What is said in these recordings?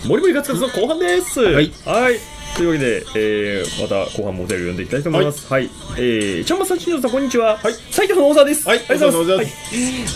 もりもりガツガツの後半です。はい。というわけで、また後半もお便りを読んでいきたいと思います。はい。ちゃんまさん、ちにょさん、こんにちは。はい。埼玉の大沢です。はい。ありがとうございます。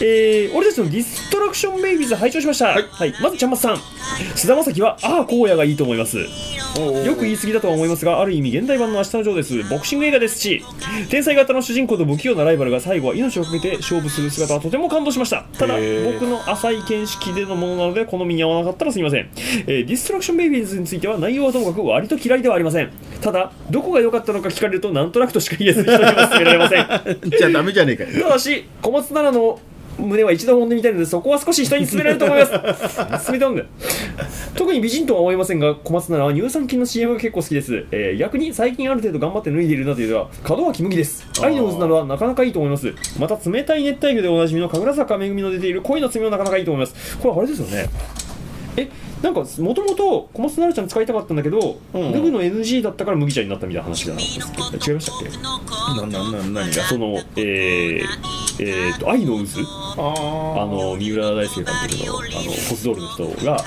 俺たちのディストラクションベイビーズ拝聴しました。はい。まずちゃんまさん、菅田将暉は、荒野がいいと思います。よく言い過ぎだとは思いますが、ある意味現代版の明日のジョーです。ボクシング映画ですし、天才型の主人公と不器用なライバルが最後は命をかけて勝負する姿はとても感動しました。ただ、僕の浅い見識でのものなので好みに合わなかったらすみません。ディストラクションベイビーズについては内容はともかく割と嫌いではありません。ただ、どこが良かったのか聞かれるとなんとなくとしか言えず人には勧められません。 じゃあダメじゃねえかよ。 ただし、小松菜奈の胸は一度揉んでみたいので、そこは少し人に勧められると思います。勧めたんだよ。特に美人とは思いませんが、小松菜奈は乳酸菌の CM が結構好きです。逆に最近ある程度頑張って脱いでいるなというのは門脇麦です。愛の渦などはなかなかいいと思います。また冷たい熱帯魚でおなじみの神楽坂めぐみの出ている恋の罪もなかなかいいと思います。これあれですよね。なんかもともと小松菜奈ちゃん使いたかったんだけど、脱ぐの NG だったから麦ちゃんになったみたいな話じゃなかったですけど、違いましたっけ？ 何がその愛の渦、三浦大輔監督のポスドールの人が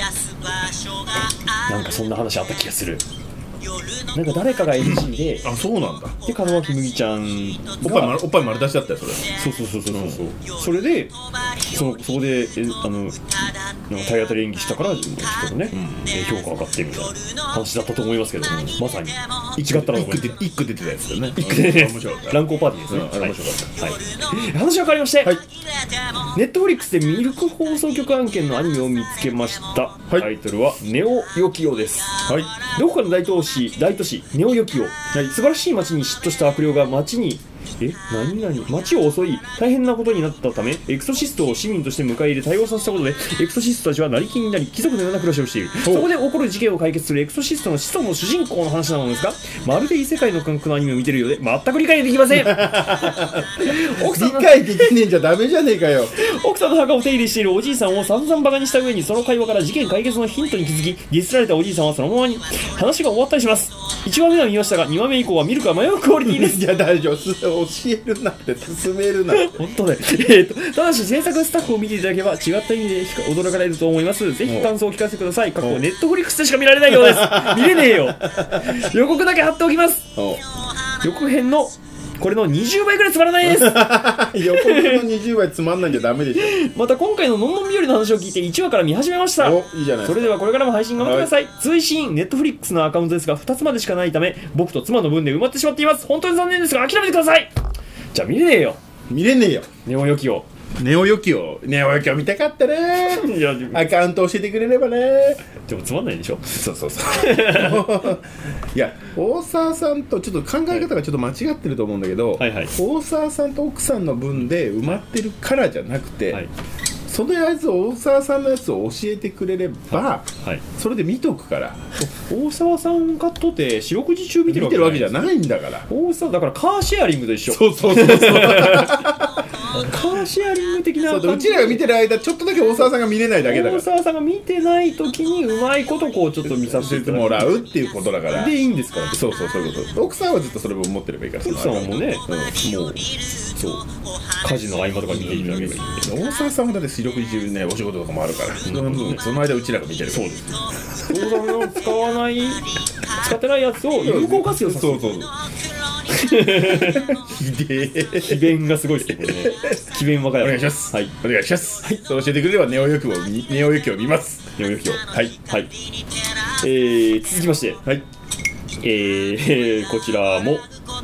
なんかそんな話あった気がする。なんか誰かが NG で、 あ、そうなんだ。 で門脇麦ちゃんがおっぱい丸出しだったよ、それ。 そう。それでそこでなんか体当たり演技したからちょっとね、評価上がってみたいな話だったと思いますけど、まさに違ったのが一句出てたやつだよね。 一句出てたやつ。乱交パーティーですね。面白かった。はい。話が変わりまして、ネットフリックスでミルク放送局案件のアニメを見つけました。タイトルはネオヨキオです。どこかの大都市ネオヨキオ、素晴らしい街に嫉妬した悪霊が街に街を襲い大変なことになったためエクソシストを市民として迎え入れ対応させたことでエクソシストたちは成り金になり貴族のような暮らしをしている。そこで起こる事件を解決するエクソシストの子孫の主人公の話なのですが、まるで異世界の感覚のアニメを見ているようで全く理解できません。 理解できねえんじゃダメじゃねえかよ。 奥さんの墓を手入れしているおじいさんを散々バカにした上にその会話から事件解決のヒントに気づきディスられたおじいさんはそのままに話が終わったりします。1話目は見ましたが2話目以降は見るか迷うクオリティです。 いや大丈夫、教えるなって進めるな。 本当ね。ただし制作スタッフを見ていただけば違った意味で驚かれると思います。ぜひ感想を聞かせてください。ネットフリックスでしか見られないようです。見れねえよ。予告だけ貼っておきます。予告編のこれの20倍ぐらいつまらないです。 予告の20倍つまんないんじゃダメでしょ。 また今回ののんのん日和の話を聞いて1話から見始めました。 いいじゃないですか。 それではこれからも配信頑張ってください。追伸ネットフリックスのアカウントですが2つまでしかないため僕と妻の分で埋まってしまっています。本当に残念ですが諦めてください。じゃあ見れねえよ。ネオヨキオ見たかったね。アカウント教えてくれればね。 でもつまんないでしょ。 そういや大沢さんとちょっと考え方がちょっと間違ってると思うんだけど、大沢さんと奥さんの分で埋まってるからじゃなくて、そのやつを大沢さんのやつを教えてくれれば、それで見とくから。 大沢さんカットって四六時中見てるわけじゃないんだから。 大沢だからカーシェアリングと一緒。カーシェアリング的な。 うちらが見てる間ちょっとだけ大沢さんが見れないだけだから。 大沢さんが見てない時にうまいことこうちょっと見させてもらうっていうことだから。 でいいんですから。 そういうこと。奥さんはずっとそれを持ってればいいから。 奥さんもね、もうそう家事の合間とか見ていただければいいんで。 大沢さんはだって四六時中ねお仕事とかもあるから。その間うちらが見てる。 そうです。大沢の使ってないやつを有効活用させる。奇弁がすごいですね、これね。奇弁わかる。 お願いします。お願いします。そう教えてくれればネオヨキを見ます。 ネオヨキを。続きまして、こちらも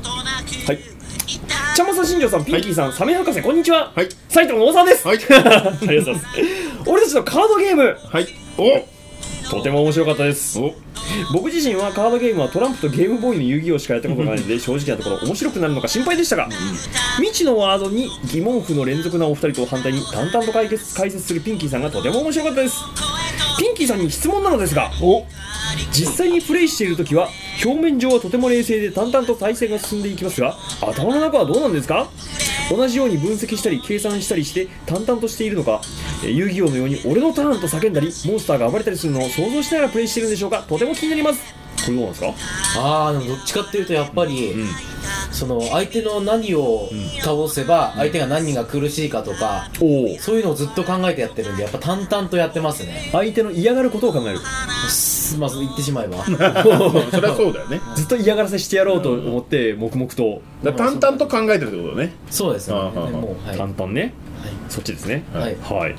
ちゃんまさ新庄さん、ピンキーさん、サメ博士、こんにちは。埼玉の大沢です。ありがとうございます。俺たちのカードゲーム、とても面白かったです。僕自身はカードゲームはトランプとゲームボーイの遊戯王しかやったことがないので正直なところ面白くなるのか心配でしたが、未知のワードに疑問符の連続なお二人と反対に淡々と解説するピンキーさんがとても面白かったです。ピンキーさんに質問なのですが、実際にプレイしているときは表面上はとても冷静で淡々と対戦が進んでいきますが、頭の中はどうなんですか？同じように分析したり計算したりして淡々としているのか、遊戯王のように俺のターンと叫んだりモンスターが暴れたりするのを想像しながらプレイしているんでしょうか？とても気になります。これどうなんですか？ でもどっちかっていうとやっぱり、 その相手の何を倒せば相手が何が苦しいかとか、そういうのをずっと考えてやってるんで、やっぱ淡々とやってますね。 相手の嫌がることを考える。 まず言ってしまえばそりゃそうだよね。 ずっと嫌がらせしてやろうと思って黙々と淡々と考えてるってことね。 そうですね。 もう淡々ね。そっちですね。はい。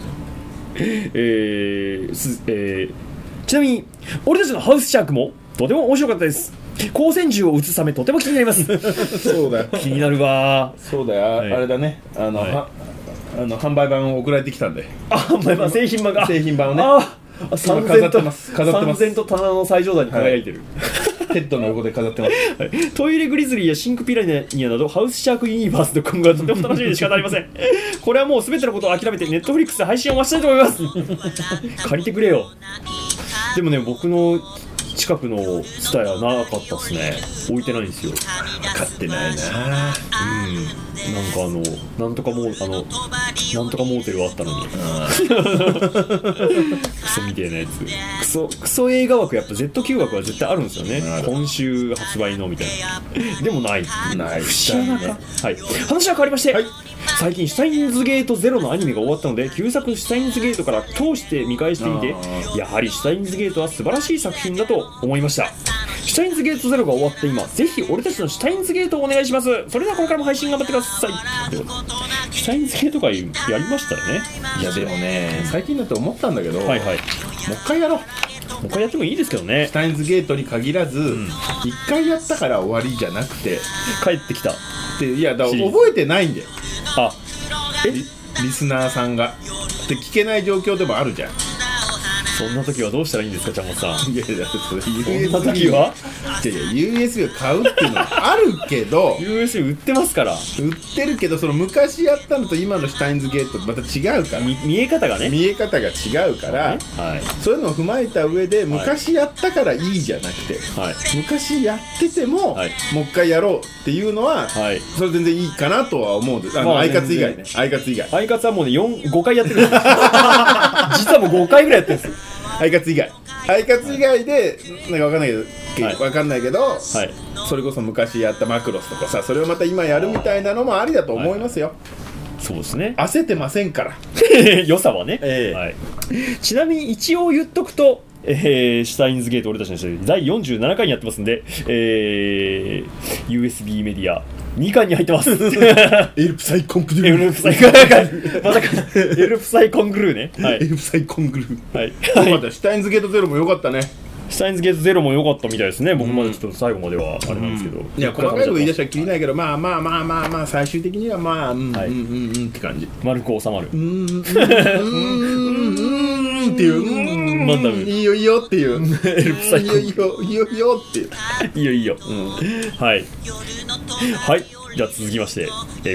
ちなみに俺たちのハウスシャークもとても面白かったです。光線銃を撃つためとても気になります。 そうだよ。 気になるわ。 そうだよ。あれだね。販売版を送られてきたんで。 販売版、製品版が。 製品版をね。 三千と棚の最上段に輝いてる。 ヘッドの横で飾ってます。 トイレグリズリーやシンクピラニアなどハウスシャークユニバースの今後がとても楽しみで仕方ありません。これはもう全てのことを諦めてネットフリックスで配信を待ちたいと思います。借りてくれよ。でもね、僕の近くのスタヤなかったっすね。置いてないんですよ。 買ってないな。 なんとかモーテルはあったのに。クソみたいなやつ。クソ映画枠、やっぱ Z 枠は絶対あるんですよね。今週発売のみたいな。でもない。不思議なか。はい。話は変わりまして。最近シュタインズゲートゼロのアニメが終わったので、旧作シュタインズゲートから通して見返してみて、やはりシュタインズゲートは素晴らしい作品だと思いました。シュタインズゲートゼロが終わった今、ぜひ俺たちのシュタインズゲートをお願いします。それではこれからも配信頑張ってください。シュタインズゲート会やりましたよね。 いやでもね、最近だと思ったんだけど、もう一回やろう。 もう一回やってもいいですけどね。 シュタインズゲートに限らず、一回やったから終わりじゃなくて、 帰ってきたって。 いやだから覚えてないんだよ。リスナーさんがで聞けない状況でもあるじゃん。 そんな時はどうしたらいいんですか、ちゃんもさん。 いやいや、そんな時は USB を買うっていうのもあるけど USB 売ってますから。 売ってるけど、その昔やったのと今のシュタインズゲートとまた違うから、 見え方がね、 見え方が違うから、そういうのを踏まえた上で、昔やったからいいじゃなくて、昔やってても、もう一回やろうっていうのは、それ全然いいかなとは思うんです。アイカツ以外ね。アイカツ以外。 アイカツはもうね、5回やってるんです。実はもう5回ぐらいやってるんですよ。 アイカツ以外。アイカツ以外でなんか分かんないけど、それこそ昔やったマクロスとかさ、それをまた今やるみたいなのもありだと思いますよ。 そうですね。 焦ってませんから良さはね。ちなみに一応言っとくと、シュタインズゲート俺たちの人第47回にやってますんで、USB メディア2巻に入ってます。エルプサイコングルー。 エルプサイコングルー。まさかエルプサイコングルーね。 エルプサイコングルー。よかった。シュタインズゲートゼロもよかったね。 シュタインズゲートゼロも良かったみたいですね。僕まだちょっと最後まではあれなんですけど、 いや細かいこと言い出したらきりないけど、まあ最終的にはまあって感じ。 丸く収まる。 っていうなんだろう。 いいよいいよっていう。 エルプサイコン。 いいよいいよいいよっていう。 いいよいいよ。はいはい。じゃあ続きまして、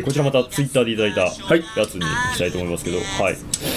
こちらまたツイッターでいただいたやつにしたいと思いますけど、はい。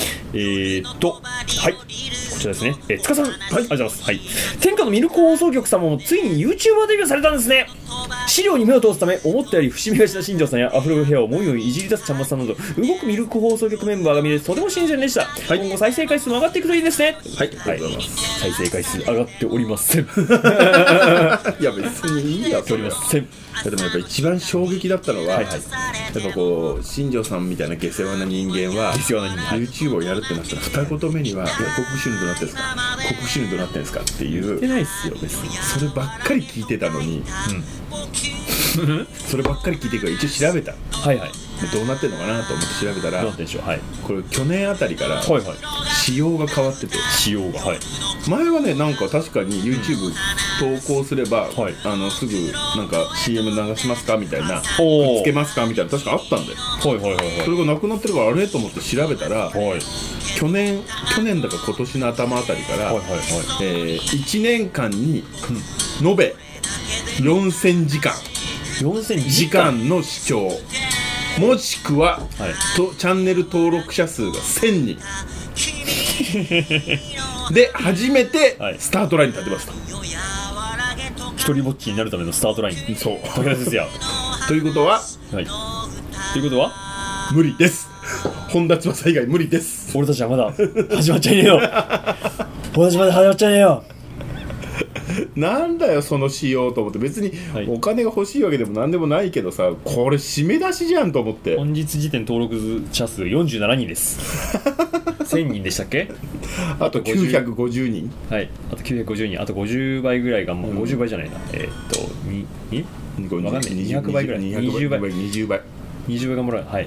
はい。こちらですね。つかさん、ありがとうございます。はい。天下のミルク放送局様もついに YouTuber デビューされたんですね。資料に目を通すため、思ったより伏見がちな新庄さんやアフロヘアをもみもみいじり出すちゃんまつさんなど、動くミルク放送局メンバーが見れてとても新鮮でした。今後再生回数も上がっていくといいですね。 はい。ありがとうございます。 再生回数上がっておりません。 いや別にいいやおりません。 でもやっぱ一番衝撃だったのは、やっぱこう新庄さんみたいな下世話な人間は YouTube をやるってなったら二言目には広告収入どうなってんですか、広告収入どうなってんですかっていう、 言ってないっすよ別に。 そればっかり聞いてたのに、そればっかり聞いてから一応調べた。どうなってんのかなと思って調べたら、これ去年あたりから仕様が変わってて、前はねなんか確かに YouTube 投稿すれば、すぐなんか CM 流しますかみたいな、つけますかみたいな確かあったんだよ。それがなくなってるからあれと思って調べたら、去年だか今年の頭あたりから1年間に延べ4000時間の視聴、もしくは、チャンネル登録者数が1000人で初めてスタートラインに立てますと。 一人ぼっちになるためのスタートライン。 そう武田ですよ。 ということは、無理です。本田翼以外無理です。 俺たちはまだ始まっちゃいねえよ。俺たちまだ始まっちゃいねえよ。 なんだよその仕様と思って、別にお金が欲しいわけでもなんでもないけどさ、これ締め出しじゃんと思って。 本日時点登録者数47人です1000人でしたっけ？ あと950人。 はい、あと950人、あと50倍ぐらいが、50倍じゃないな、わかんない、200倍ぐらい、20倍がもらう。はい、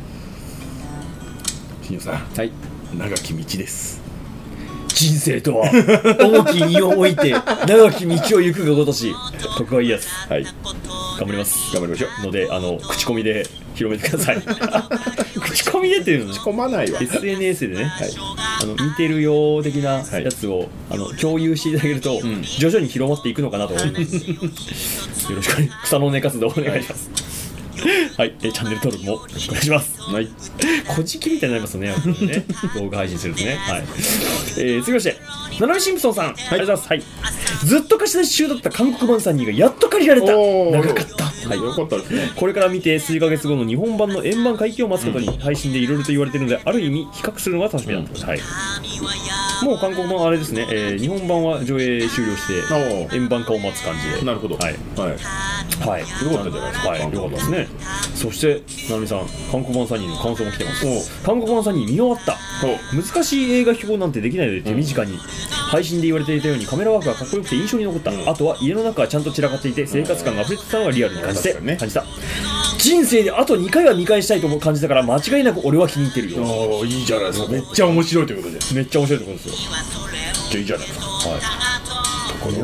新庄さん、 はい、 長き道です。 人生とは重き荷を置いて長き道を行くがごとし、徳川家康。はい、頑張ります。 頑張りましょう。 ので口コミで広めてください口コミでっていうの、 口コまないわ。 SNS でね、はい、見てるよ的なやつを、共有していただけると、徐々に広まっていくのかなと思いますよろしく草の根活動お願いしますはい、チャンネル登録もよろしくお願いします。はい、こじきみたいになりますよね、ね動画配信するとね。はい、続きまして、ナナミシンプソンさん、ありがとうございます。はい、ずっと貸し出し中だった韓国版3人がやっと借りられた。長かった。はい、 よかったですね。 これから見て数ヶ月後の日本版の円盤回帰を待つことに、配信でいろいろと言われているので、ある意味比較するのが楽しみだと。はい、もう韓国版あれですね、日本版は上映終了して円盤化を待つ感じで。 なるほど。はいはいはい、よかったじゃないですか。はい、よかったですね。そしてななみさん、韓国版3人の感想も来てます。韓国版3人見終わった。難しい映画表なんてできないので手短に、配信で言われていたようにカメラワークがかっこよくて印象に残った。あとは家の中はちゃんと散らかっていて生活感が溢れてたのがリアルに感じた。人生であと2回は見返したいと感じたから間違いなく俺は気に入ってるよ。 いいじゃないですか。めっちゃ面白いということで。 めっちゃ面白いところですよ。 じゃいいじゃないですか。はい。ところ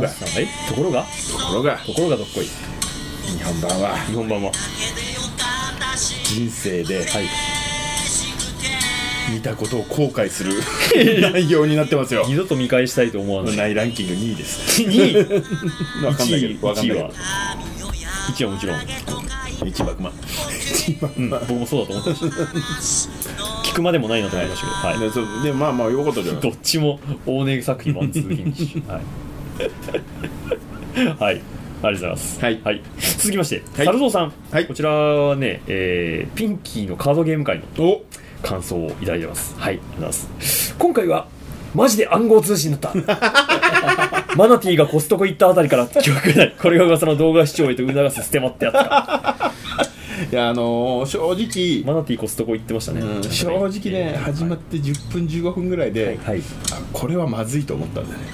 がどっこい。 日本版は人生で、見たことを後悔する内容になってますよ。 二度と見返したいと思わないランキング2位です。 2位 1 位はもちろん 1バクマン。 僕もそうだと思ってました聞くまでもないなと思いましたけど、 はい、でまあよかったじゃない。 どっちも大ネ作品ワンツーフィニッシュ。はい、ありがとうございます。はい、続きまして、サルゾウさん、こちらはね、ピンキーのカードゲーム会の感想をいただいてます。はい、ありがとうございます。今回はマジで暗号通信だったマナティーがコストコ行ったあたりから記憶がない。これが噂の動画視聴へと促すステマってやつかいや正直マナティーコストコ行ってましたね。 正直ね、始まって10分15分ぐらいで、これはまずいと思ったんだね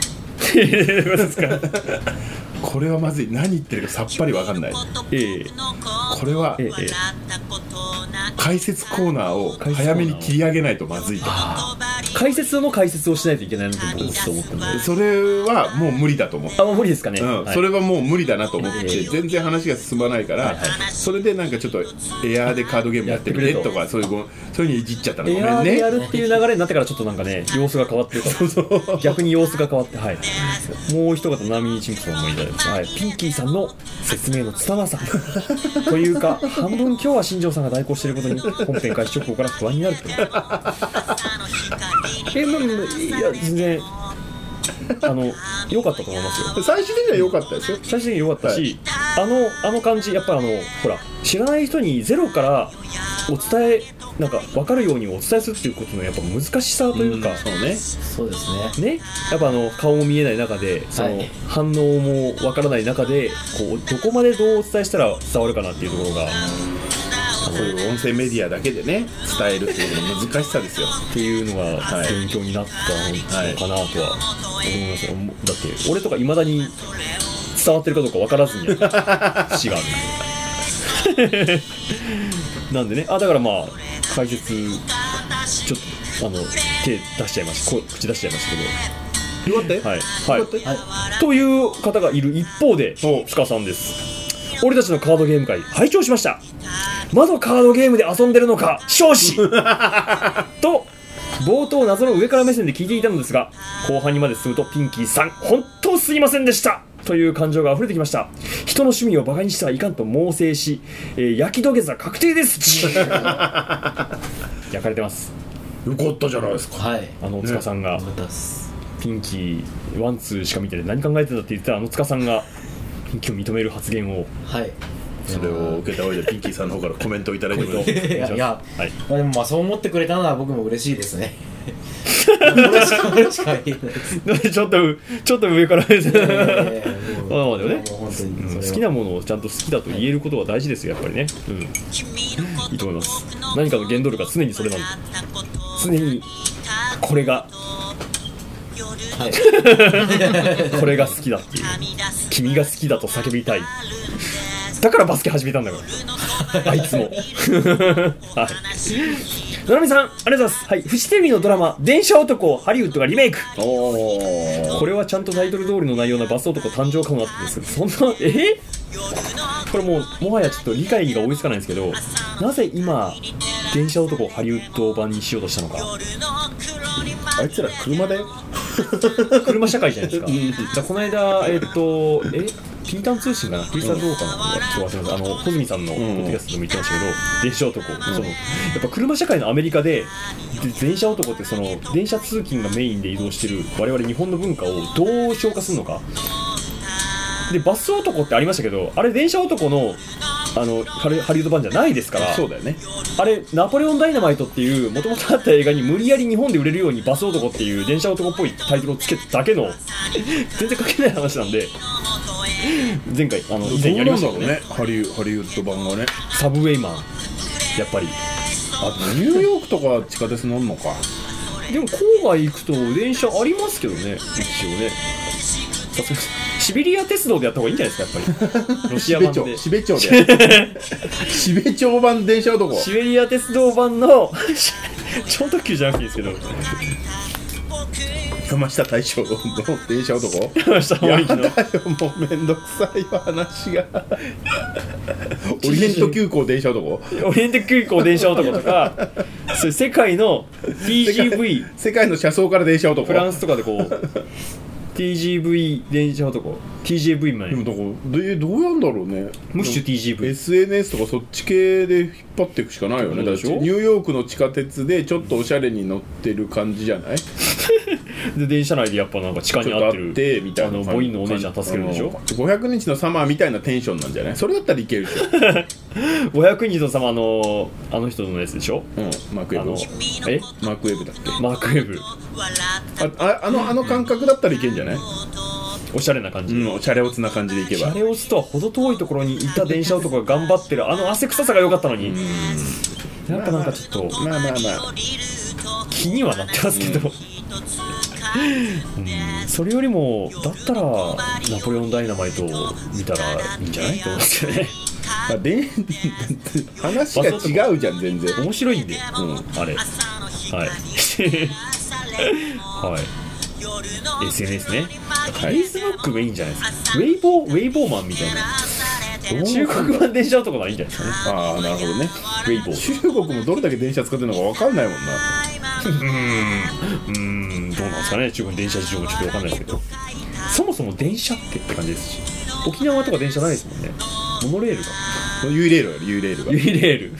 これはまずい、何言ってるかさっぱり分かんない。これは、解説コーナーを早めに切り上げないとまずいと。 解説の解説をしないといけないなと僕は思ったので、 それはもう無理だと思う。 もう無理ですかね。 それはもう無理だなと思って全然話が進まないから、それでなんかちょっとエアーでカードゲームやってみてとかそういうのいじっちゃったの。ごめんね。エアーでやるっていう流れになってからちょっとなんかね様子が変わってるから逆に様子が変わって、もう一方ナミーチンプソンもいただいて、ピンキーさんの説明の拙さというか半分今日は新庄さんが代行していることに本編開始直後から不安になるといや全然良かったと思いますよ。 最終的には良かったですよ。 最終的に良かったし、あの感じやっぱほら知らない人にゼロからお伝えなんか分かるようにお伝えするっていうことのやっぱ難しさというか、 そうですね。 やっぱ顔も見えない中でその反応も分からない中でこうどこまでどうお伝えしたら伝わるかなっていうところが。 そういう音声メディアだけでね伝えるっていうの難しさですよっていうのが勉強になったのかなとは思いますよ。だって俺とかいまだに伝わってるかどうか分からずに節があるなんでね、だから解説ちょっと手出しちゃいました口出しちゃいましたけど、 よかったよ、 という方がいる一方で塚さんです。俺たちのカードゲーム会拝聴しました。まだカードゲームで遊んでるのか少子と冒頭謎の上から目線で聞いていたのですが、後半にまで進むとピンキーさん本当すいませんでしたという感情が溢れてきました。人の趣味をバカにしてはいかんと猛省し、焼き土下座確定です焼かれてます。 よかったじゃないですか。 塚さんが、ピンキーワンツーしか見て何考えてたって言ってた塚さんがピンキーを認める発言を、 それを受けた上でピンキーさんの方からコメントをいただいてもいいですか。 でもそう思ってくれたのは僕も嬉しいですね。 これしか言えないです。 ちょっと上からですね。まあでもね、好きなものをちゃんと好きだと言えることは大事ですよ、やっぱりね。いいと思います。何かの原動力は常にそれなんで、常にこれがこれが好きだっていう、君が好きだと叫びたい、だからバスケ始めたんだからあいつもはい、のなみさんありがとうございます。はい、フジテレビのドラマ電車男ハリウッドがリメイク。これはちゃんとタイトル通りの内容のバス男誕生感があったんですけど、そんなこれもはやちょっと理解が追いつかないんですけど、なぜ今電車男をハリウッド版にしようとしたのか。 あいつら車だよ車社会じゃないですか。じゃこの間ピータン通信かな、クリスタルどうかな、今日忘れました。小泉さんのポッドキャストでも言ってましたけど、電車男、そのやっぱ車社会のアメリカで電車男ってその電車通勤がメインで移動してる我々日本の文化をどう消化するのか。でバス男ってありましたけど、あれ電車男のハリウッド版じゃないですから。 そうだよね。 あれナポレオンダイナマイトっていう元々あった映画に無理やり日本で売れるようにバス男っていう電車男っぽいタイトルをつけただけの全然関係ない話なんで、前回以前やりましたよね。 ハリウッド版がね。 サブウェイマン、やっぱりニューヨークとか地下鉄乗るのか。 でも郊外行くと電車ありますけどね、一応ね。シベリア鉄道でやった方がいいんじゃないですか、やっぱりロシア版でシベ町でシベ町版電車男、 シベリア鉄道版の超特急じゃなくていいですけど、 山下大将の電車男。 山下大将のやだよ、もうめんどくさいわ話がオリエント急行電車男、 オリエント急行電車男とかそういう世界の TGV 世界の車窓から電車男、 フランスとかでこうTGV 電車男 TGV 前でもどうやんだろうね。 ムッシュ TGV SNS とかそっち系で引っ張っていくしかないよね。だってニューヨークの地下鉄でちょっとおしゃれに乗ってる感じじゃないで電車内でやっぱなんか地下に合ってるみたいな母音のお姉ちゃん助けるんでしょ。 500日のサマーみたいなテンションなんじゃない。それだったらいけるでしょ 500日の様の人のやつでしょ。 マークウェブマークウェブだっけ。 マークウェブあの感覚だったらいけんじゃない。 おしゃれな感じ、 シャレオツな感じでいけば。 シャレオツとは程遠いところにいた電車男が頑張ってる汗臭さが良かったのに、やっぱなんかちょっとまあ気にはなってますけどそれよりもだったらナポレオンダイナマイトを見たらいいんじゃないと思うんですよね話が違うじゃん、全然面白いんで、あれはいはい、SNS ね、Facebook メインじゃないですか。ウェイボーマンみたいな中国版電車男がいいんじゃないですかね。 ああ、なるほどね。 ウェイボー、 中国もどれだけ電車使ってるのか分かんないもんなどうなんですかね、中国電車事情もちょっと分かんないですけど、そもそも電車って感じですし、沖縄とか電車ないですもんね。モノレールがユイレール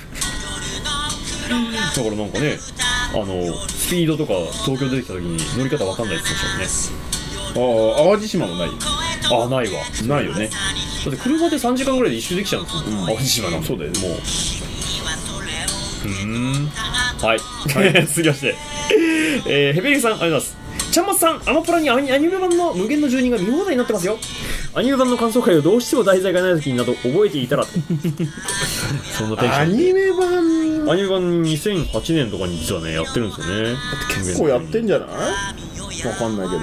だからなんかね、スピードとか東京出てきた時に乗り方分かんないって言ってましたよね。淡路島もない。 ないわ。 ないよね。 だって車で3時間ぐらいで一周できちゃうんですよ、淡路島なん。 そうだよね。もうはい続きましてヘベリーさんありがとうございます。ちゃんまつさん、アマプラにアニメ版の無限の住人が見放題になってますよ。アニメ版の感想会をどうしても題材がない時になど覚えていたらそんなテンションで。アニメ版2008年とかに実はねやってるんですよね。 結構やってんじゃない。わかんない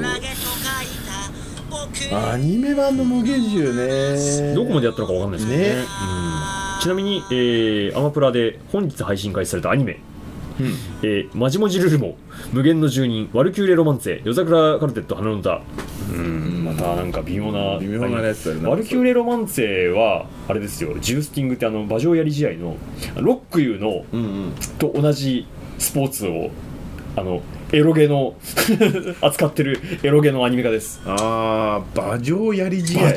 けどアニメ版の無限獣ね、 どこまでやったのかわかんないですけどね。ちなみに、アマプラで本日配信開始されたアニメ、マジモジルルモ、無限の住人、ワルキューレロマンツェ、夜桜カルテット花の歌。またなんか微妙なやつだよね。 ワルキューレロマンツェはあれですよ、ジュースティングって馬上やり試合のロックユーの、と同じスポーツをエロゲの扱ってるエロゲのアニメ化です。 馬上やり試合。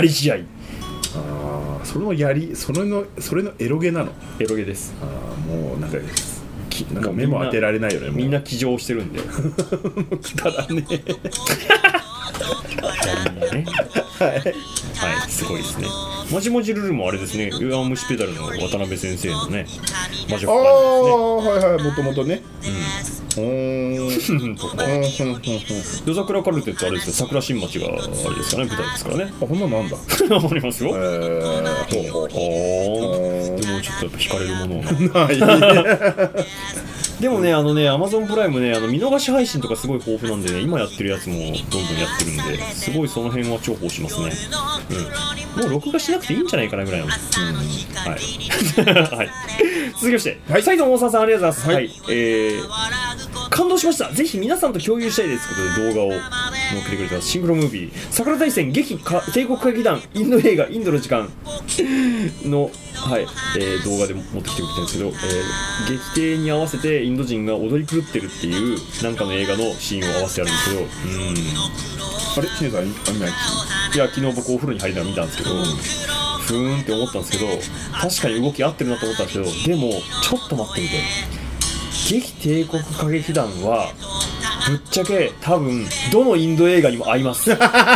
それのエロゲなの。 エロゲです。 もうなんか目も当てられないよね。 みんな騎乗してるんでくだらねすごいですね。マジモジルルもあれですね、弱虫ペダルの渡辺先生のね、魔女はいはい、もともとね。 とか夜桜カルテットあれですよ、桜新町があれですかね、舞台ですからね。 こんなのなんだありますよ。でもちょっとやっぱ惹かれるものがないでもね、Amazon プライムね、見逃し配信とかすごい豊富なんでね、今やってるやつもどんどんやってるんで、すごいその辺は重宝しますね。もう録画しなくていいんじゃないかなぐらいの。はい。はい。続きまして、斉藤大沢さんありがとうございます。はい。感動しました。ぜひ皆さんと共有したいですということで動画を載っけてくれてます。シンクロムービー、桜大戦激帝国歌劇団インド映画インドの時間の、動画で持ってきてくれてるんですけど、劇艇に合わせてインド人が踊り狂ってるっていうなんかの映画のシーンを合わせてあるんですけど、 あれ、シネさん、いや、昨日僕お風呂に入りながら見たんですけど、ふーんって思ったんですけど、確かに動き合ってるなと思ったんですけど、でもちょっと待ってみて、激帝国歌劇団はぶっちゃけ多分どのインド映画にも合います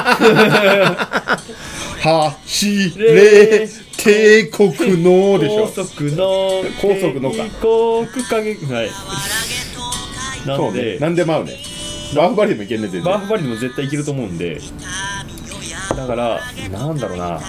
走れ帝国のでしょ。 高速のか帝国歌劇、なので、 なんでも合うね。バーフバリでもいけんね。全然バーフバリでも絶対いけると思うんで、だからなんだろうな、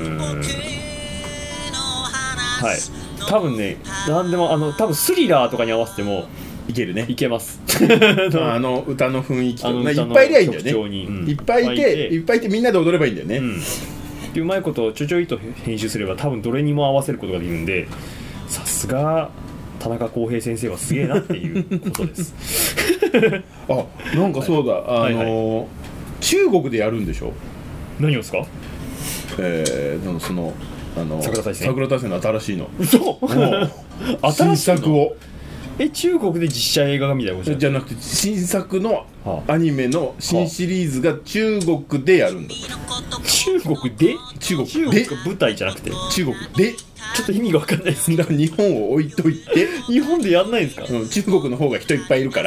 多分ね、なんでも多分スリラーとかに合わせてもいけるね。 いけます歌の雰囲気といっぱいいりゃいいんだよね。いっぱいいてみんなで踊ればいいんだよね。 でうまいことちょいと編集すれば多分どれにも合わせることができるんで、さすが田中康平先生はすげえなっていうことですなんかそうだ、中国でやるんでしょ。 何をですか。 その桜大戦の新しいの。 嘘新作を中国で実写映画がみたいなことじゃなくて、新作のアニメの新シリーズが中国でやるんだ。 中国で舞台じゃなくて中国で、 ちょっと意味が分かんないです。 だから日本を置いといて日本でやんないんですか。 中国の方が人いっぱいいるから。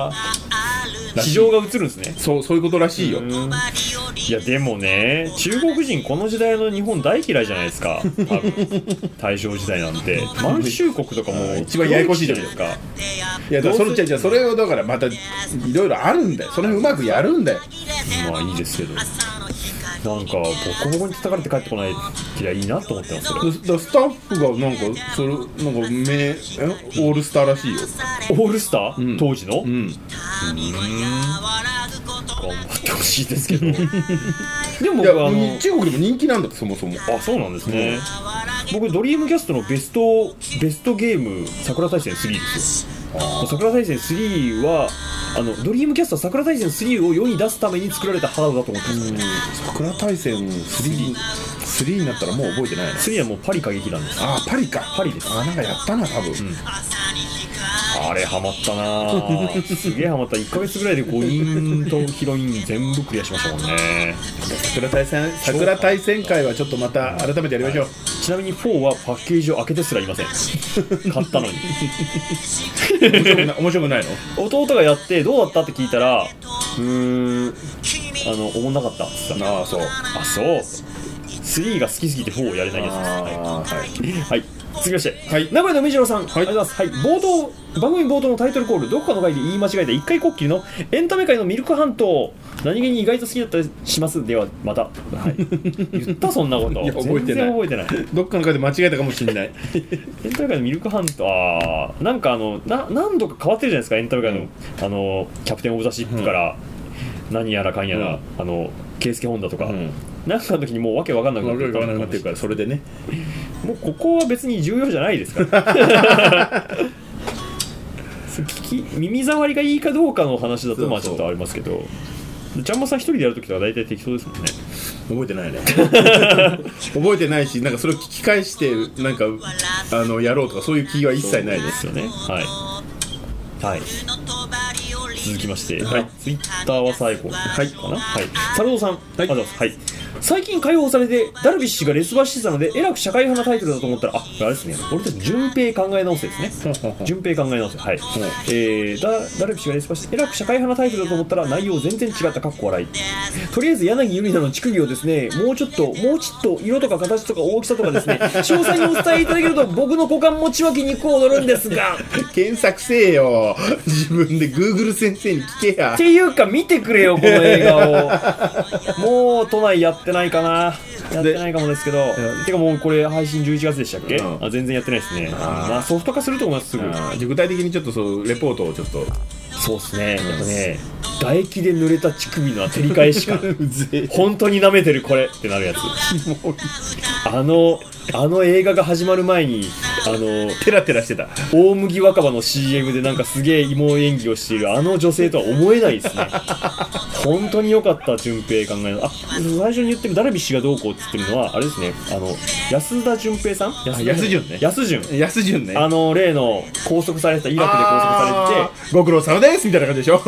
市場が映るんですね。 そういうことらしいよ。 いやでもね、中国人この時代の日本大嫌いじゃないですか。多分大正時代なんて満州国とかも一番ややこしいじゃないですか。いやだからそれをだからまたいろいろあるんだよ。それうまくやるんだよ。 まあいいですけど、なんかボコボコに叩かれて帰ってこないきゃいいなと思ってます。 スタッフがなんかオールスターらしいよ。 オールスター、当時の。頑張ってほしいですけどでも僕中国でも人気なんだって、そもそも。 そうなんですね。僕ドリームキャストのベストゲーム桜大戦3ですよ。桜大戦3はドリームキャストは桜大戦3を世に出すために作られたハードだと思ってます。 桜大戦3になったらもう覚えてないな。 3はもうパリ歌劇団です。 パリか。 パリです。 なんかやったな多分。 あれハマったなすげえハマった。1ヶ月ぐらいで5人とヒロイン全部クリアしましたもんね。 桜大戦会はちょっとまた改めてやりましょう。 ちなみに4はパッケージを開けてすらいません買ったのに面白くないの。 弟がやってどうだったって聞いたら、おもんなかったって言った。そう3が好きすぎて4をやれないやつです。はい、続きまして、名古屋の梅次郎さん、ありがとうございます。番組冒頭のタイトルコール、どこかの回で言い間違えた一回こっきりのエンタメ界のミルク半島、何気に意外と好きだったりします。ではまた、言ったそんなこと全然覚えてない。 どっかの回で間違えたかもしれないエンタメ界のミルク半島、なんか何度か変わってるじゃないですか。エンタメ界の、キャプテンオブザシップから何やらかんやら、ケイスケホンダとか、なんかの時にもうわけわかんなくなってるから、それでね、もうここは別に重要じゃないですから耳障りがいいかどうかの話だとまあちょっとありますけど、ちゃんまさん一人でやるときとか大体適当ですもんね。 覚えてないね覚えてないし、なんかそれを聞き返してなんかやろうとかそういう気は一切ないですよね。はい、続きまして、ツイッターは最後かな。サルドさん、ありがとうございます。 最近解放されてダルビッシュがレスバしてたのでえらく社会派なタイトルだと思ったら、あれですね、俺たち順平考え直せですね。順平考え直せ、はい。ダルビッシュがレスバしてえらく社会派なタイトルだと思ったら内容全然違った。かっこ笑い。とりあえず柳ゆりなの乳首をですね、もうちょっと色とか形とか大きさとかですね、詳細にお伝えいただけると僕の股間持ちわき肉を踊るんですが検索せえよ、自分で Google 先生に聞けや。 っていうか見てくれよこの映画を。もう都内やってないかな、やってないかもですけど、てかもうこれ配信11月でしたっけ、あ全然やってないですね。まあソフト化すると思いますすぐ。 具体的にちょっとそうレポートをちょっと。 そうですね、やっぱね、唾液で濡れた乳首の照り返し感本当に舐めてるこれってなるやつ。あの映画が始まる前にテラテラしてた大麦若葉の CM でなんかすげえ芋演技をしているあの女性とは思えないですね。本当に良かった。順平考えの最初に言ってるダルビッシュがどうこうって言ってるのはあれですね、安田純平さん、 安順ね、 安順ね、例の拘束されてたイラクで拘束されててご苦労様ですみたいな感じでしょ。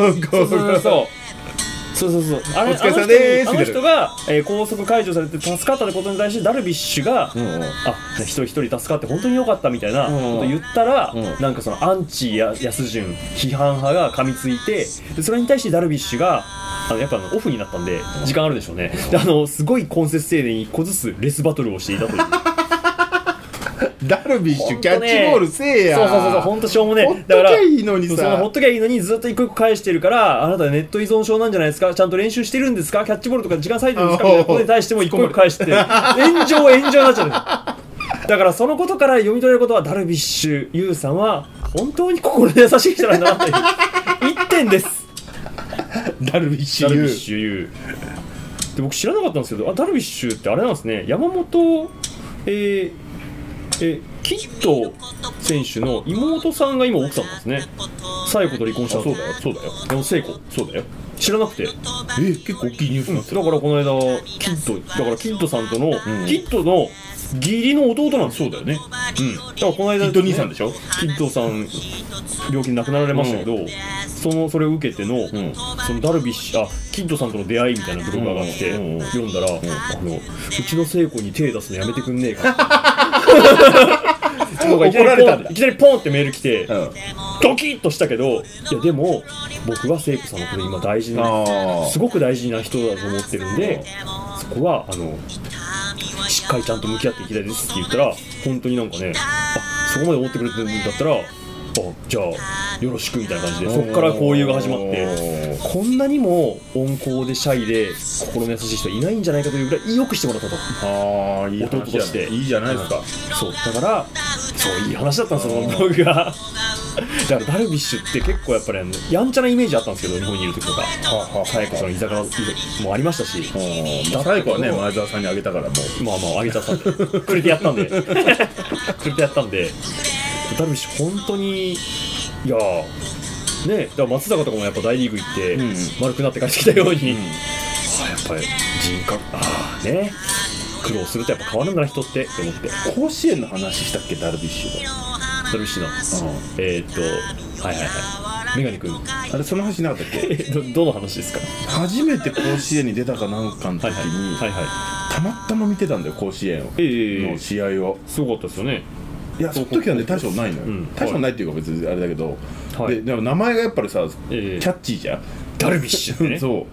そうあの人が、拘束解除されて助かったってことに対してダルビッシュが、一人助かって本当に良かったみたいなこと言ったら、なんかそのアンチ安順批判派が噛みついて、でそれに対してダルビッシュがやっぱオフになったんで時間あるでしょうね。ですごい根節丁寧に1個ずつレスバトルをしていたという。 ダルビッシュキャッチボールせえや。 そう本当しょうもね。 ほっときゃいいのにさ。 ほっときゃいいのにずっと一個一個返してるから、あなたネット依存症なんじゃないですか、ちゃんと練習してるんですか、キャッチボールとか時間割いてるんですかみたいなことに対しても一個一個返して炎上になっちゃうんです。だからそのことから読み取れることはダルビッシュ有さんは本当に心優しい人なんだなという一点です。 ダルビッシュ有で僕知らなかったんですけど、ダルビッシュってあれなんですね、山本キッド選手の妹さんが今奥さんなんですね。紗栄子と離婚した。 そうだよ。 でも聖子、そうだよ。知らなくて。 結構大きいニュースなんですよ。 だからこの間キッドさんとの、キッドの義理の弟なんです。 そうだよね。 だからこの間、 キッド兄さんでしょ。 キッドさん病気で亡くなられましたけど、それを受けての、そのダルビッシュキッドさんとの出会いみたいなブログがあって読んだら、うちの聖子に手出すのやめてくんねえか。怒られたんだ。いきなりポンってメール来て、ドキッとしたけど、いやでも僕は聖子さんのこと今大事な、すごく大事な人だと思ってるんで、そこはしっかりちゃんと向き合っていきたいですって言ったら、本当になんかね、そこまで思ってくれてるんだったらじゃあよろしくみたいな感じで、そこから交流が始まって、こんなにも温厚でシャイで心の優しい人いないんじゃないかというぐらいよくしてもらったと。 いい弟としていいじゃないですか。 そうだからそういい話だったんですよ、そのブログが。だからダルビッシュって結構やっぱりやんちゃなイメージあったんですけど、日本にいる時とか紗栄子さんの居酒屋もありましたし、 紗栄子はね前澤さんにあげたから、もうあげちゃったんでくれてやったんでダルビッシュ本当にだから松坂とかもやっぱ大リーグ行って丸くなって帰ってきたように、やっぱり人格苦労するとやっぱ変わるんだな人って思って。 甲子園の話したっけ、ダルビッシュのメガネ君、 あれその話なかったっけ。 どの話ですか。 初めて甲子園に出たかなんかの時にたまたま見てたんだよ、甲子園の試合を。 すごかったですよね。 いやその時はね大したことないのよ、大したことないっていうか別にあれだけど、でも名前がやっぱりさキャッチーじゃん、 ダルビッシュってね。 そう、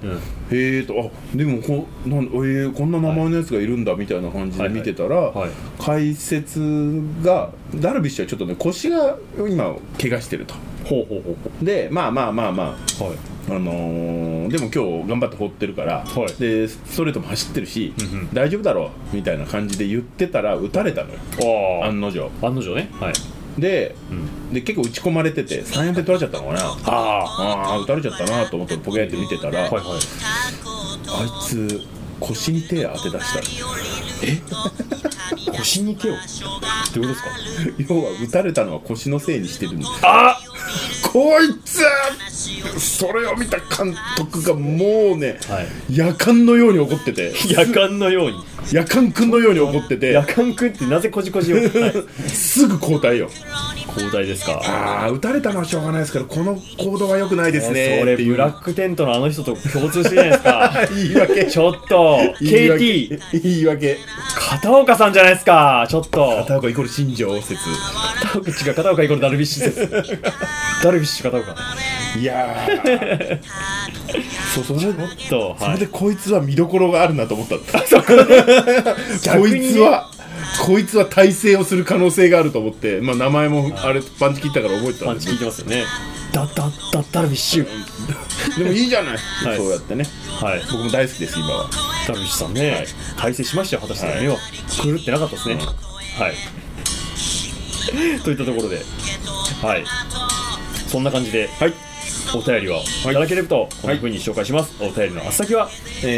でもこんな名前のやつがいるんだみたいな感じで見てたら、解説がダルビッシュはちょっとね腰が今怪我してると。でまあでも今日頑張って放ってるから、でストレートも走ってるし、大丈夫だろうみたいな感じで言ってたら打たれたのよ、案の定ね。で結構打ち込まれてて3、4点取られちゃったのかな。打たれちゃったなと思ってポケって見てたら、あいつ腰に手当て出したの。 腰に手をどういうことですか。 要は打たれたのは腰のせいにしてるんです。こいつそれを見た監督がもうね、夜間のように怒ってて、 夜間のように夜間くんのように怒ってて、 夜間くんってなぜこじこじを、 すぐ交代よ。 交代ですか。 ああ、打たれたのはしょうがないですけど、この行動は良くないですね。 それブラックテントのあの人と共通してるじゃないですか。 言い訳。 ちょっと KT 言い訳。 片岡さんじゃないですか。ちょっと片岡イコール新庄説。 片岡イコールダルビッシュ説。ダルビッシュ片岡。 いやーそれと、 それでこいつは見どころがあるなと思った。こいつは体制をする可能性があると思って、まあ、名前もあれパンチ切ったから覚えてたんです。 パンチ聞いてますよね。ダルビッシュ。 でもいいじゃない、そうやってね。 はい、 僕も大好きです今は。 ダルビッシュさんね、体制しましたよ。果たして目は狂ってなかったですね。はい。といったところで、はい、そんな感じで、はい、お便りをいただければとこんな風に紹介します。お便りの宛先は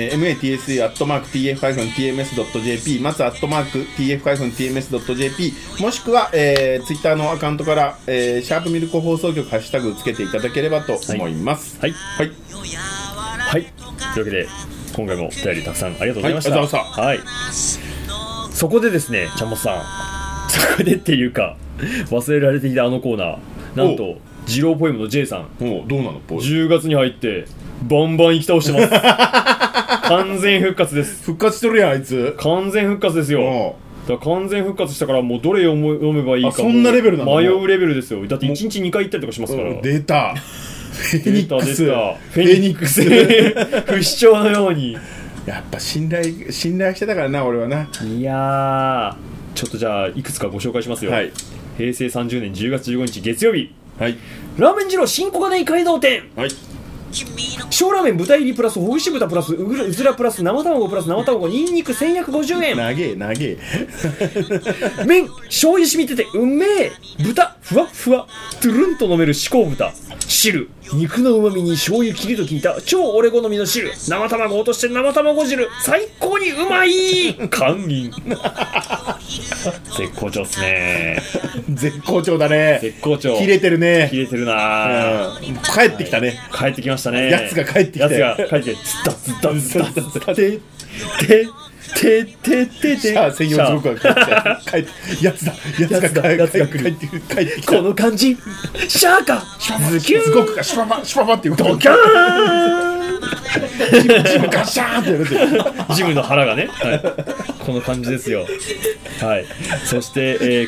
matsa@tf-tms.jp 松@tf-tms.jp もしくは、ツイッターのアカウントから、シャープミルコ放送局ハッシュタグつけていただければと思います。 はいはい、はい、というわけで今回もお便りたくさんありがとうございました。はい、そこでですね、ちゃんまつさん、そこでっていうか忘れられていたあのコーナー、なんと二郎ポエムの J さん、 どうなのポエム 10月に入ってバンバン行き倒してます。完全復活です。 復活してるやんあいつ。 完全復活ですよ。だから完全復活したからもうどれ読めばいいかそんなレベルなの。 迷うレベルですよ。だって1日2回行ったりとかしますから。 出たフェニックス。 フェニックス。不死鳥のように。 やっぱ信頼してたからな俺はな。 いやー、ちょっとじゃあいくつかご紹介しますよ。はい、平成30年10月15日月曜日、はい、ラーメン二郎新小金井街道店、はい、小ラーメン豚入りプラスほぐし豚プラスうずらプラス生卵プラス生卵ニンニク1150円。 長え麺醤油染みててうめえ。豚ふわっふわトゥルンと飲める至高豚。汁肉のうまみに醤油切りと効いた超俺好みの汁。生卵落として生卵汁最高にうまい。堪忍。絶好調っすね。 絶好調だね。 絶好調。 切れてるね。 切れてるな、 帰ってきたね。 帰ってきましたね。 やつが帰ってきて、 つったてシャア専用族が帰ってやつが帰ってきた。 この感じシャーかズキューすごくかシュパパっていうドキャーンジムガシャーンってやるジムの腹がね、はい、この感じですよ。はい、そして、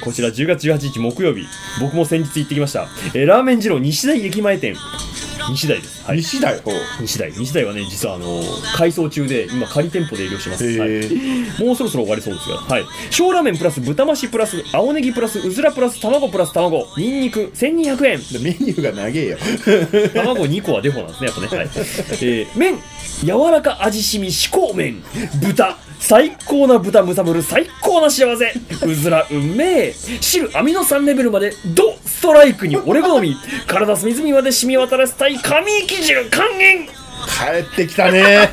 こちら10月18日木曜日、僕も先日行ってきました、ラーメン二郎西台駅前店。西台です、はい、西台はね、実は改装中で今仮店舗で営業してます、はい、もうそろそろ終わりそうですが、はい、小ラーメンプラス豚増しプラス青ネギプラスうずらプラス卵プラス卵ニンニク1200円。 メニューが長えよ。 卵2個はデフォなんですねやっぱね、はい、麺柔らか味しみ至高麺豚最高な豚むさぶる最高な幸せうずらうめえ汁アミノ酸レベルまでドストライクに俺好み体隅々まで染み渡らせたい神生き汁還元。 帰ってきたね。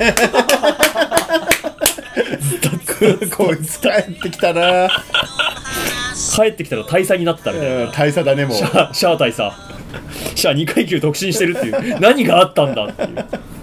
こいつ帰ってきたな。 帰ってきたら大佐になったみたいな。 大佐だねもう。 シャア大佐。シャア2階級特進してるっていう何があったんだっていう。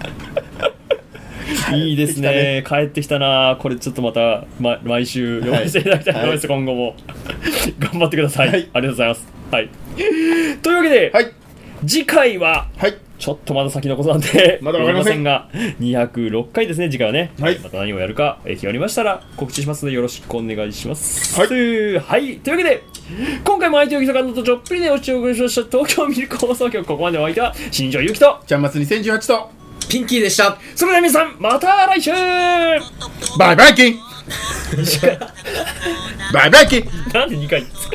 いいですね。帰ってきたな。これちょっとまた、毎週読ませていただきたいと思います、はい、今後も頑張ってください、はい、ありがとうございます、はい、というわけで、はい、次回は、はい、ちょっとまだ先のことなんでまだ分かりませんが206回ですね次回はね、はい、また何をやるか決まりましたら告知しますのでよろしくお願いします。はい、はい、というわけで今回も相手をきさかんのとちょっぴりでおちをご一緒した東京ミルク放送局、ここまでお相手は新庄ゆきとちゃんまつ2018とピンキーでした。 それでは皆さんまた来週。 バイバイキンバイバイキン。 なんで2回